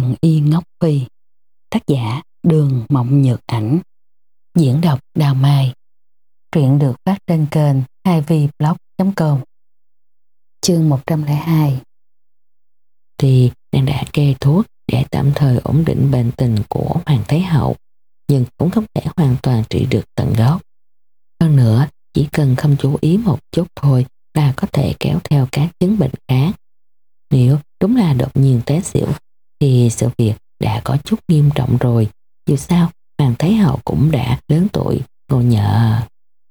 Thần Y Ngốc Phi. Tác giả Đường Mộng Nhược Ảnh. Diễn đọc Đào Mai. Truyện được phát trên kênh 2vblog.com. Chương 102. Thì nàng đã kê thuốc để tạm thời ổn định bệnh tình của Hoàng Thái Hậu, nhưng cũng không thể hoàn toàn trị được tận gốc. Hơn nữa, chỉ cần không chú ý một chút thôi là có thể kéo theo các chứng bệnh khác. Nếu đúng là đột nhiên té xỉu thì sự việc đã có chút nghiêm trọng rồi. Dù sao, Hoàng Thái Hậu cũng đã lớn tuổi, ngồi nhờ.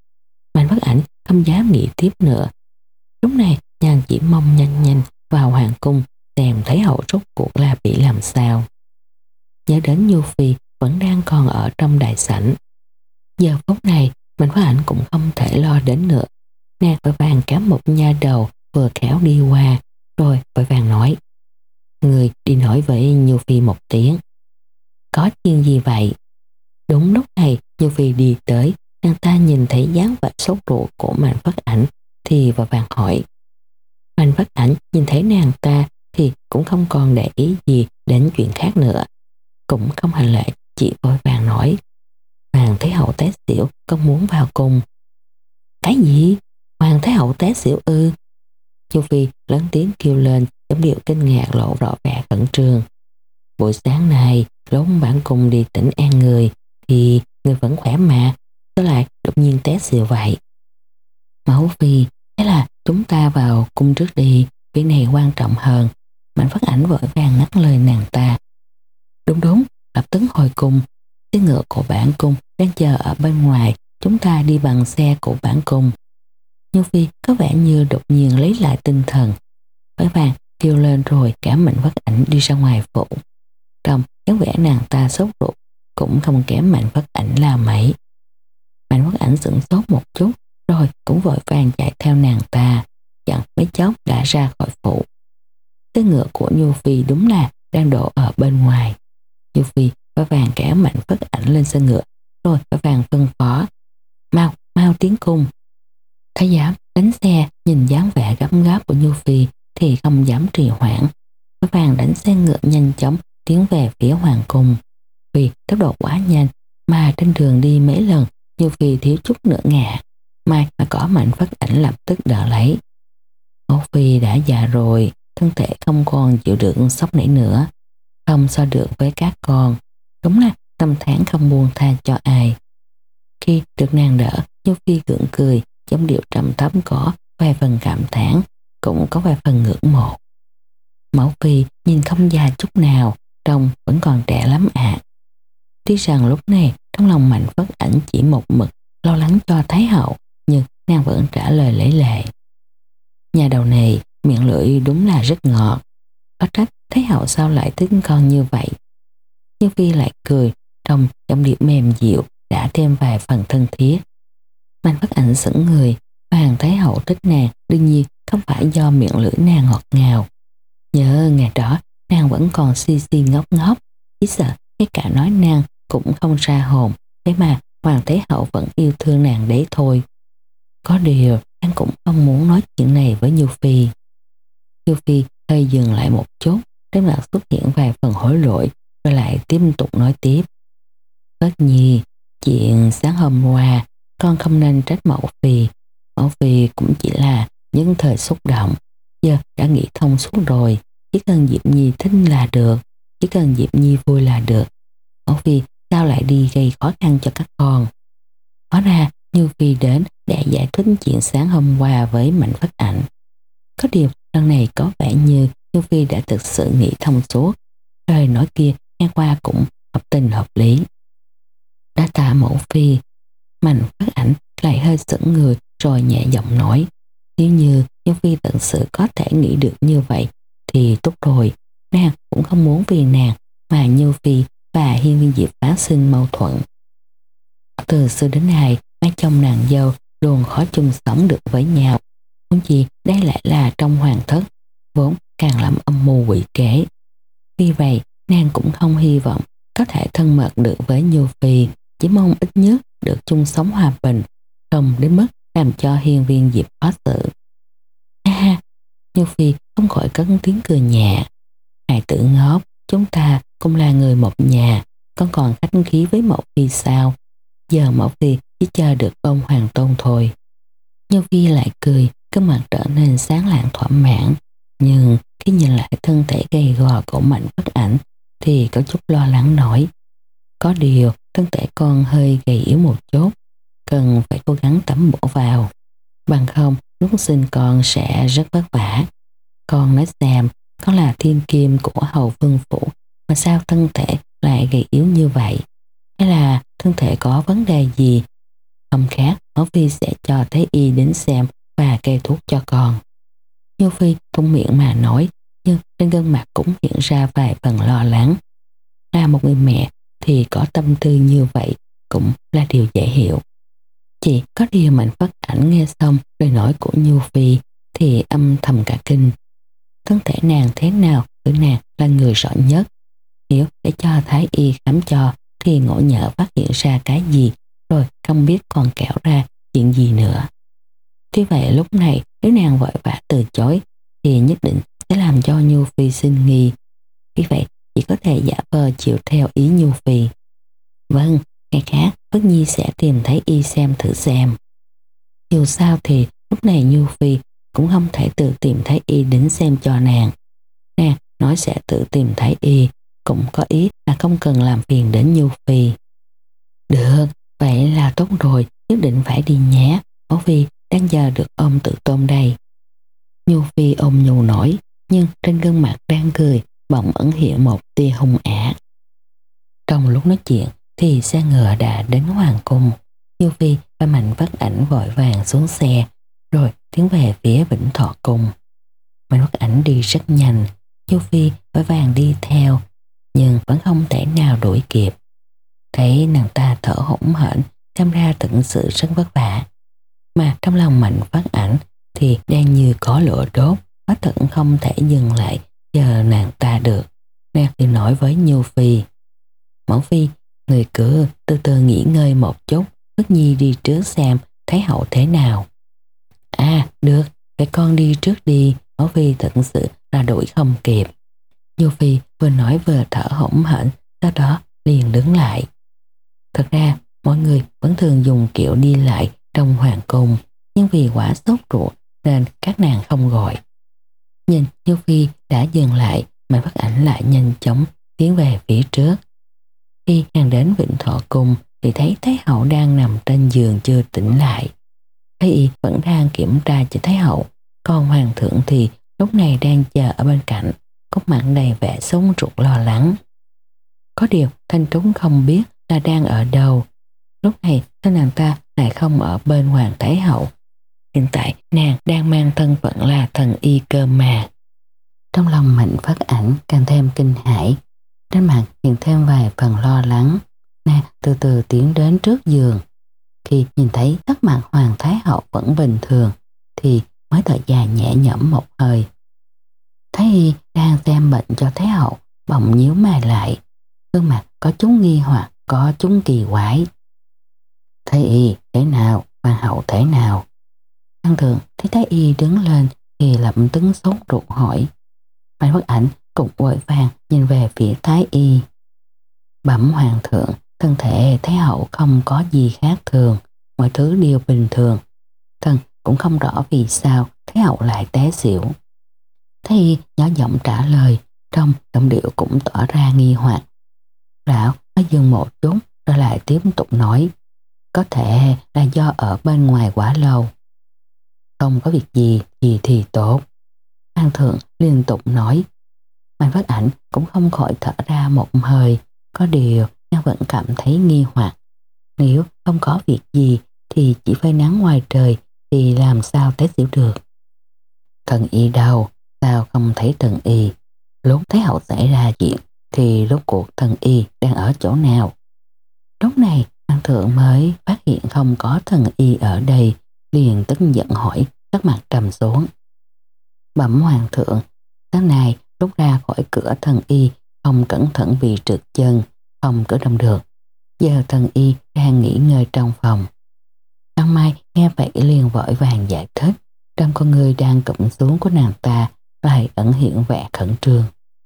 Mạnh Bất Ảnh không dám nghĩ tiếp nữa. Lúc này, nàng chỉ mong nhanh nhanh vào hoàng cung xem Thái Hậu rốt cuộc là bị làm sao. Nhớ đến Nhu Phi vẫn đang còn ở trong đại sảnh. Giờ phút này, Mạnh Bất Ảnh cũng không thể lo đến nữa. Nàng vội vàng cám một nha đầu vừa khéo đi qua, rồi vội vàng nói: "Người đi nói với Nhu Phi một tiếng." "Có chuyện gì vậy?" Đúng lúc này, Nhu Phi đi tới, nàng ta nhìn thấy dáng vẻ sốt ruột của Mạnh Bất Ảnh thì vội vàng hỏi. Mạnh Bất Ảnh nhìn thấy nàng ta thì cũng không còn để ý gì đến chuyện khác nữa, cũng không hành lễ, chỉ vội vàng nói: "Hoàng Thái Hậu té xỉu, con muốn vào cùng." "Cái gì? Hoàng Thái Hậu té xỉu ư?" Nhu Phi lớn tiếng kêu lên, giống điệu kinh ngạc lộ rõ vẻ khẩn trương. "Buổi sáng nay lúc bản cung đi tỉnh an người thì người vẫn khỏe mà, sao lại đột nhiên té xỉu vậy?" "Mẫu Phi, thế là chúng ta vào cung trước đi, việc này quan trọng hơn." Mạnh Bất Ảnh vội vàng ngắt lời nàng ta. Đúng đúng, lập tức hồi cung. Xe ngựa của bản cung đang chờ ở bên ngoài, chúng ta đi bằng xe của bản cung." Nhu Phi có vẻ như đột nhiên lấy lại tinh thần, vội vàng kêu lên rồi cả Mạnh Bất Ảnh đi ra ngoài phủ. Trong dáng vẻ nàng ta sốt ruột cũng không kém Mạnh Bất Ảnh là mấy. Mạnh Bất Ảnh sửng sốt một chút rồi cũng vội vàng chạy theo nàng ta, chẳng mấy chốc đã ra khỏi phủ. Xe ngựa của Nhu Phi đúng là đang đổ ở bên ngoài. Nhu Phi vội vàng kéo Mạnh Bất Ảnh lên xe ngựa rồi vội vàng phân phó: "Mau, mau tiến cung." Thái giám đánh xe nhìn dáng vẻ gấp gáp của Nhu Phi thì không dám trì hoãn, vội vàng đánh xe ngựa nhanh chóng tiến về phía hoàng cung. Vì tốc độ quá nhanh mà trên đường đi mấy lần Nhu Phi thiếu chút nữa ngã, may mà có Mạnh Bất Ảnh lập tức đỡ lấy. "Mẫu Phi đã già rồi, thân thể không còn chịu được sốc nảy nữa, không so được với các con, đúng là năm tháng không buông tha cho ai." Khi được nàng đỡ, Nhu Phi gượng cười, giống điệu trầm thấp có vài phần cảm thán, cũng có vài phần ngưỡng mộ. "Mẫu Phi nhìn không già chút nào, trông vẫn còn trẻ lắm ạ." Tuy rằng lúc này trong lòng Mạnh Bất Ảnh chỉ một mực lo lắng cho Thái Hậu, nhưng nàng vẫn trả lời lấy lệ. Nhà đầu này miệng lưỡi đúng là rất ngọt, có trách Thái Hậu sao lại thích con như vậy. Nhu Phi lại cười, trong giọng điệu mềm dịu đã thêm vài phần thân thiết. Mạnh Bất Ảnh sững người, Hoàng Thái Hậu thích nàng đương nhiên không phải do miệng lưỡi nàng ngọt ngào. Nhớ ngày đó nàng vẫn còn si si ngốc ngốc, chỉ sợ ngay cả nói nàng cũng không ra hồn, thế mà Hoàng Thái Hậu vẫn yêu thương nàng đấy thôi. Có điều nàng cũng không muốn nói chuyện này với Nhu Phi. Nhu Phi hơi dừng lại một chút, trên mặt xuất hiện vài phần hối lỗi, rồi lại tiếp tục nói tiếp. "Tất nhiên, chuyện sáng hôm qua con không nên trách Mẫu Phi. Mẫu Phi cũng chỉ là những thời xúc động, giờ đã nghĩ thông suốt rồi, chỉ cần Diệp Nhi thích là được, chỉ cần Diệp Nhi vui là được. Mẫu Phi sao lại đi gây khó khăn cho các con?" Hóa ra Nhu Phi đến để giải thích chuyện sáng hôm qua với Mạnh Bất Ảnh. Có điều lần này có vẻ như Nhu Phi đã thực sự nghĩ thông suốt, lời nói kia nghe qua cũng hợp tình hợp lý. "Đã tạ Mẫu Phi." Mạnh Bất Ảnh lại hơi sững người rồi nhẹ giọng nói: "Nếu như Nhu Phi thật sự có thể nghĩ được như vậy thì tốt rồi, nàng cũng không muốn vì nàng mà Nhu Phi và Hiên Viên Diệp phát sinh mâu thuẫn. Từ xưa đến nay, mấy chồng nàng dâu luôn khó chung sống được với nhau. Huống chi đây lại là trong hoàng thất, vốn càng lắm âm mưu quỷ kế. Vì vậy, nàng cũng không hy vọng có thể thân mật được với Nhu Phi, chỉ mong ít nhất được chung sống hòa bình, không đến mức làm cho Hiên Viên Diệp khó xử." Ha ha, Nhu Phi không khỏi cất tiếng cười nhẹ. "Hài tử ngốc, chúng ta cũng là người một nhà, con còn khách khí với Mẫu Phi sao? Giờ Mẫu Phi chỉ chờ được ông Hoàng Tôn thôi. Như Phi lại cười, cái mặt trở nên sáng lạng thỏa mãn. Nhưng khi nhìn lại thân thể gầy gò của Mạnh Phất Ảnh thì có chút lo lắng nói. Có điều thân thể con hơi gầy yếu một chút, cần phải cố gắng tắm bổ vào. Bằng không lúc sinh con sẽ rất vất vả. Con nói xem, con là thiên kim của hầu vương phủ mà sao thân thể lại gầy yếu như vậy? Hay là thân thể có vấn đề gì? Không khác, Mẫu Phi sẽ cho Thái Y đến xem và kê thuốc cho con. Như Phi không miệng mà nói, nhưng trên gương mặt cũng hiện ra vài phần lo lắng. Là một người mẹ thì có tâm tư như vậy cũng là điều dễ hiểu. Chỉ có điều Mạnh Phất Ảnh nghe xong lời nói của Nhu Phi thì âm thầm cả kinh. Thân thể nàng thế nào, tự nàng là người rõ nhất. Nếu để cho Thái Y khám cho thì ngộ nhỡ phát hiện ra cái gì, rồi không biết còn kẻo ra chuyện gì nữa. Tuy vậy lúc này nếu nàng vội vã từ chối thì nhất định sẽ làm cho Nhu Phi sinh nghi. Vì vậy chỉ có thể giả vờ chịu theo ý Nhu Phi. Vâng, ngày khác Phất Nhi sẽ tìm Thái Y xem thử xem. Dù sao thì lúc này Nhu Phi cũng không thể tự tìm Thái Y đến xem cho nàng. Nàng nói sẽ tự tìm Thái Y, cũng có ý là không cần làm phiền đến Nhu Phi. Được, vậy là tốt rồi, nhất định phải đi nhé. Mẫu Phi đang chờ được ôm Tự Tôn đây. Nhu Phi ôm nhu nổi, nhưng trên gương mặt đang cười bỗng ẩn hiện một tia hung ác. Trong lúc nói chuyện thì xe ngựa đã đến hoàng cung. Nhu Phi và Mạnh Phất Ảnh vội vàng xuống xe rồi tiến về phía Vĩnh Thọ Cung. Mạnh Phất Ảnh đi rất nhanh, Nhu Phi vội vàng đi theo nhưng vẫn không thể nào đuổi kịp. Thấy nàng ta thở hổn hển, xem ra thực sự rất vất vả. Mà trong lòng Mạnh Phất Ảnh thì đang như có lửa đốt, quá thật không thể dừng lại chờ nàng ta được. Nàng thì nói với Nhu Phi. Mẫu Phi, người cứ từ từ nghỉ ngơi một chút, Phất Nhi đi trước xem Thái hậu thế nào. À, được, để con đi trước đi, Mẫu Phi thật sự là đuổi không kịp. Nhu Phi vừa nói vừa thở hổn hển, sau đó liền đứng lại. Thật ra, mọi người vẫn thường dùng kiểu đi lại trong hoàng cung, nhưng vì quả sốt ruột nên các nàng không gọi. Nhìn Nhu Phi đã dừng lại, Mạnh Phất Ảnh lại nhanh chóng tiến về phía trước. Khi nàng đến Vĩnh Thọ Cung thì thấy Thái hậu đang nằm trên giường chưa tỉnh lại. Thái y vẫn đang kiểm tra cho Thái hậu, còn hoàng thượng thì lúc này đang chờ ở bên cạnh, cốt mặt đầy vẻ sốt ruột lo lắng. Có điều Thanh Trúc không biết là đang ở đâu. Lúc này sao nàng ta lại không ở bên hoàng thái hậu? Hiện tại nàng đang mang thân phận là thần y cơ mà. Trong lòng Mạnh Phất Ảnh càng thêm kinh hãi, trên mặt hiện thêm vài phần lo lắng. Nàng từ từ tiến đến trước giường. Khi nhìn thấy sắc mặt hoàng thái hậu vẫn bình thường thì mới thở dài nhẹ nhõm một hơi. Thái y đang xem bệnh cho thái hậu bỗng nhíu mày lại, gương mặt có chút nghi hoặc, có chút kỳ quái. Thái y thế nào, hoàng hậu thế nào? Hoàng thượng thấy Thái y đứng lên thì lập tức sốt ruột hỏi. Mạnh Phất Ảnh cũng vội vàng nhìn về phía Thái y. Bẩm hoàng thượng, thân thể Thái hậu không có gì khác thường, mọi thứ đều bình thường. Thần cũng không rõ vì sao Thái hậu lại té xỉu. Thái y nhỏ giọng trả lời, trong giọng điệu cũng tỏ ra nghi hoặc. Lão mới dừng một chút rồi lại tiếp tục nói, có thể là do ở bên ngoài quá lâu. Không có việc gì thì tốt. Hoàng thượng liên tục nói. Mạnh Phất Ảnh cũng không khỏi thở ra một hơi, có điều nàng vẫn cảm thấy nghi hoặc. Nếu không có việc gì thì chỉ phơi nắng ngoài trời thì làm sao té xỉu được. Thần y đâu, sao không thấy thần y? Lúc Thái hậu xảy ra chuyện thì rốt cuộc thần y đang ở chỗ nào? Lúc này hoàng thượng mới phát hiện không có thần y ở đây, liền tức giận hỏi, sắc mặt trầm xuống. Bẩm hoàng thượng, sáng nay lúc ra khỏi cửa thần y không cẩn thận bị trượt chân, không cử động được. Giờ thần y đang nghỉ ngơi trong phòng. An Mai nghe vậy liền vội vàng giải thích, trong con người đang cụm xuống của nàng ta lại ẩn hiện vẻ khẩn trương.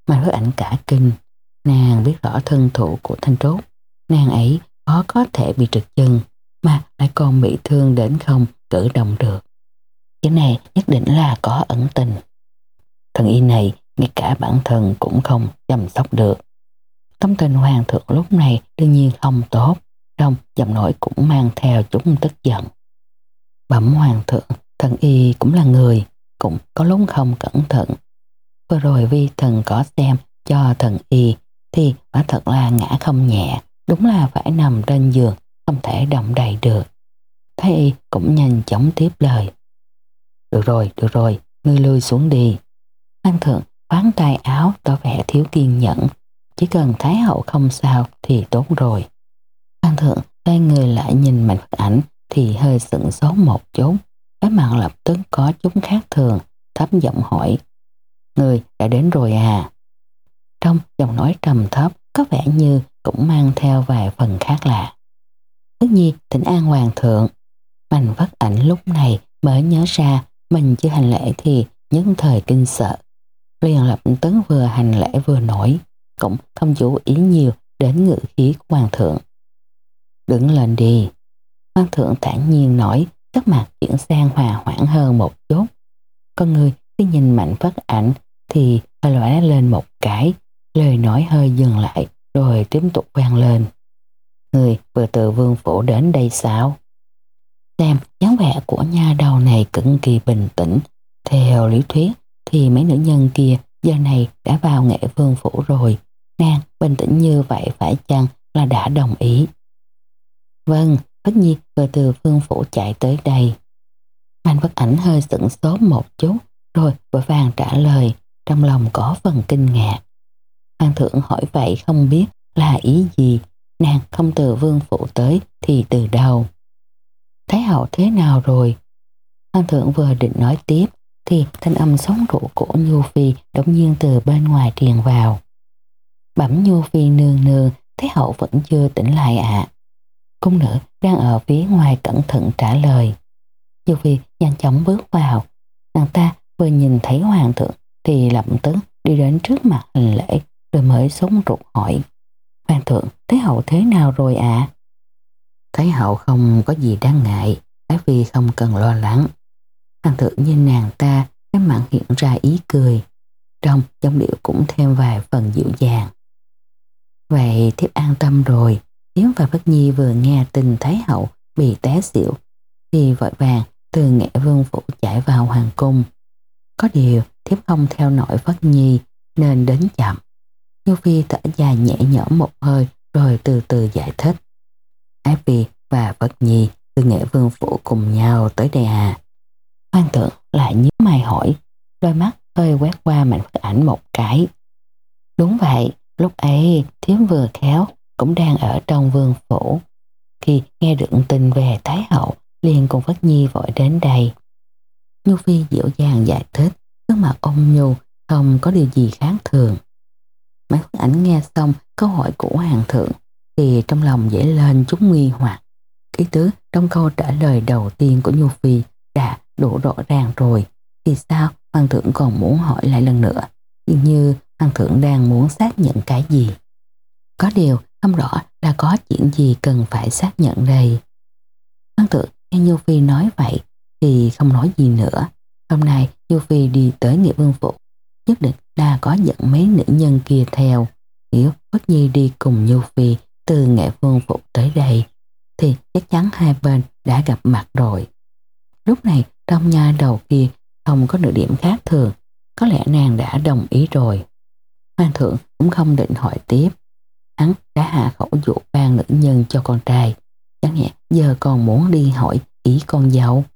Mà với ảnh cả kinh, nàng biết rõ thân thủ của Thanh Trúc, nàng ấy khó có thể bị trật chân, mà lại còn bị thương đến không cử động được. Cái này nhất định là có ẩn tình. Thần y này ngay cả bản thân cũng không chăm sóc được. Tâm tình hoàng thượng lúc này đương nhiên không tốt, trong giọng nói cũng mang theo chút tức giận. Bẩm hoàng thượng, thần y cũng là người, cũng có lúc không cẩn thận. Vừa rồi vi thần có xem cho thần y thì quả thật là ngã không nhẹ, đúng là phải nằm trên giường, không thể động đậy được. Thái y cũng nhanh chóng tiếp lời. Được rồi, ngươi lui xuống đi. Hoàng thượng khoáng tay áo tỏ vẻ thiếu kiên nhẫn, chỉ cần Thái hậu không sao thì tốt rồi. Hoàng thượng xoay người lại nhìn Mạnh Phất Ảnh thì hơi sững sốt một chút, cái mặt lập tức có chút khác thường, thấp giọng hỏi. Người đã đến rồi à? Trong giọng nói trầm thấp có vẻ như cũng mang theo vài phần khác lạ. Tất nhiên thỉnh an hoàng thượng. Mạnh Phất Ảnh lúc này mới nhớ ra mình chưa hành lễ thì những thời kinh sợ. Liền lập tức vừa hành lễ vừa nói, cũng không chú ý nhiều đến ngữ khí của hoàng thượng. Đứng lên đi. Hoàng thượng thản nhiên nói, sắc mặt chuyển sang hòa hoãn hơn một chút. Con người khi nhìn Mạnh Phất Ảnh thì hơi lóe lên một cái, lời nói hơi dừng lại rồi tiếp tục vang lên. Người vừa từ vương phủ đến đây sao? Xem dáng vẻ của nha đầu này cực kỳ bình tĩnh. Theo lý thuyết thì mấy nữ nhân kia giờ này đã vào nghệ vương phủ rồi. Nàng bình tĩnh như vậy phải chăng là đã đồng ý? Vâng, Phất Nhi vừa từ vương phủ chạy tới đây. Mạnh Phất Ảnh hơi sửng sốt một chút rồi vội vàng trả lời, trong lòng có phần kinh ngạc. Hoàng thượng hỏi vậy không biết là ý gì, nàng không từ vương phủ tới thì từ đâu? Thái hậu thế nào rồi? Hoàng thượng vừa định nói tiếp thì thanh âm sống rũ của Nhu Phi đột nhiên từ bên ngoài truyền vào. Bẩm Nhu Phi nương nương, Thái hậu vẫn chưa tỉnh lại ạ. Cung nữ đang ở phía ngoài cẩn thận trả lời. Nhu Phi nhanh chóng bước vào. Nàng ta vừa nhìn thấy hoàng thượng thì lập tức đi đến trước mặt hành lễ rồi mới sống ruột hỏi. Hoàng thượng, Thái hậu thế nào rồi ạ? Thái hậu không có gì đáng ngại, Thái Phi không cần lo lắng. Hoàng thượng nhìn nàng ta, cái mặt hiện ra ý cười, trong giọng điệu cũng thêm vài phần dịu dàng. Vậy thiếp an tâm rồi. Thiếp và Phất Nhi vừa nghe tin Thái hậu bị té xỉu thì vội vàng từ Nghệ Vương phủ chạy vào hoàng cung. Có điều thiếp không theo nổi Phất Nhi nên đến chậm. Nhu Phi thở dài nhẹ nhõm một hơi rồi từ từ giải thích. Ái Phi và Phất Nhi từ Nghệ Vương phủ cùng nhau tới đây à? Hoàng thượng lại nhíu mày hỏi, đôi mắt hơi quét qua Mạnh Phất Ảnh một cái. Đúng vậy, lúc ấy thiếp vừa khéo cũng đang ở trong vương phủ. Khi nghe được tin về Thái hậu liền cùng Phất Nhi vội đến đây. Nhu Phi dịu dàng giải thích, gương mặt ôn nhu không có điều gì khác thường. Mạnh Phất Ảnh nghe xong câu hỏi của hoàng thượng thì trong lòng dậy lên chút nghi hoặc. Ý tứ trong câu trả lời đầu tiên của Nhu Phi đã đủ rõ ràng rồi, thì sao hoàng thượng còn muốn hỏi lại lần nữa? Dường như hoàng thượng đang muốn xác nhận cái gì. Có điều không rõ là có chuyện gì cần phải xác nhận đây. Hoàng thượng nghe Nhu Phi nói vậy thì không nói gì nữa. Hôm nay Nhu Phi đi tới Nghệ Vương phủ, nhất định là có dẫn mấy nữ nhân kia theo. Nếu Phất Nhi đi cùng Nhu Phi từ Nghệ Vương phủ tới đây thì chắc chắn hai bên đã gặp mặt rồi. Lúc này trong nha đầu kia không có nửa điểm khác thường, có lẽ nàng đã đồng ý rồi. Hoàng thượng cũng không định hỏi tiếp. Hắn đã hạ khẩu dụ ban nữ nhân cho con trai, chẳng nhẽ giờ còn muốn đi hỏi ý con dâu.